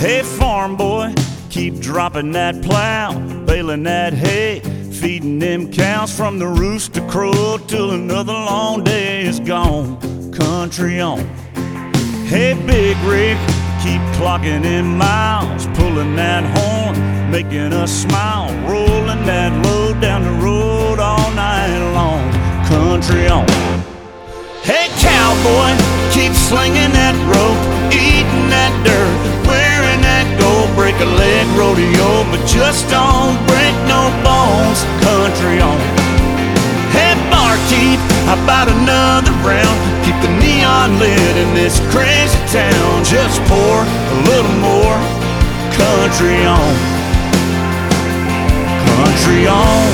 Hey, farm boy, keep dropping that plow, baling that hay, feeding them cows from the rooster crow till another long day is gone. Country on. Hey, big rig, keep clocking in miles, pulling that horn, making us smile, rolling that load down the road all night long. Country on. Hey, cowboy, keep slinging that rope, eating that dirt, wearing that gold, break a leg rodeo, but just don't break no bones. Country on. Hey, barkeep, how about another round? Keep the neon lit in this crazy town. Just pour a little more. Country on. Country on.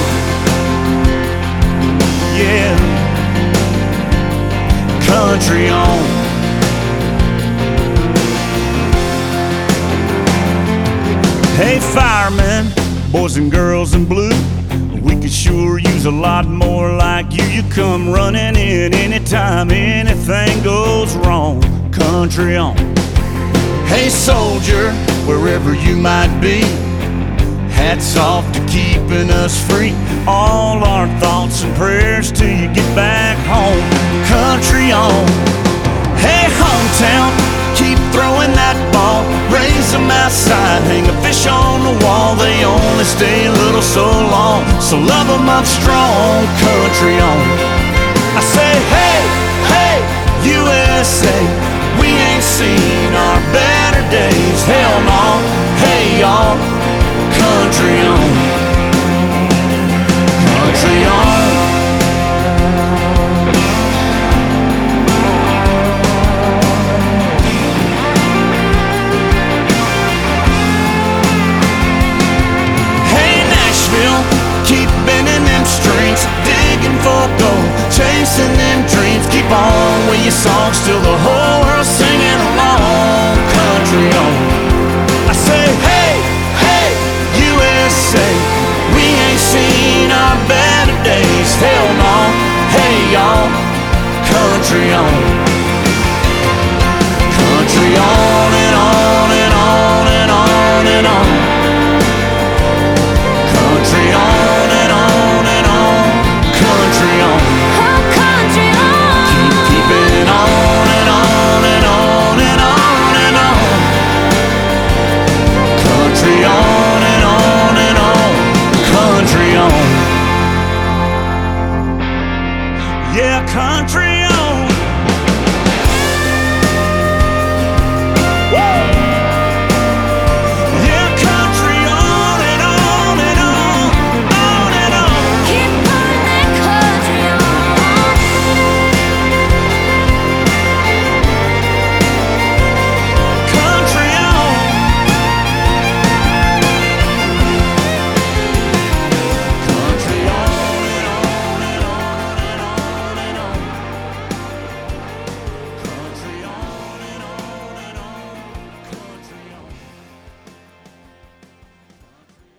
Yeah. Country on. Hey, firemen, boys and girls in blue, we could sure use a lot more like you. You come running in anytime anything goes wrong. Country on. Hey, soldier, wherever you might be, hats off to keeping us free. All our thoughts and prayers till you get back home. Country on. Hey, hometown, keep throwing that ball, raise them outside, hang a fish on the wall. They only stay a little so long, so love them up strong. Country on. I say, hey, hey, USA, we ain't seen our better days. Hell no, hey y'all. Country on. Country on. Hey, Nashville, keep bending them strings, digging for gold, chasing them dreams. Keep on with your songs till the whole world's singing along. Country on. I say, hey, hey, USA, we ain't seen our better days. Hell no, hey y'all. Country on. Country on and on and on and on and on. Country on and on and on. Country on. Oh, country on. Keep it on and on and on and on and on. Country on and on and on. Country on. Yeah, country on.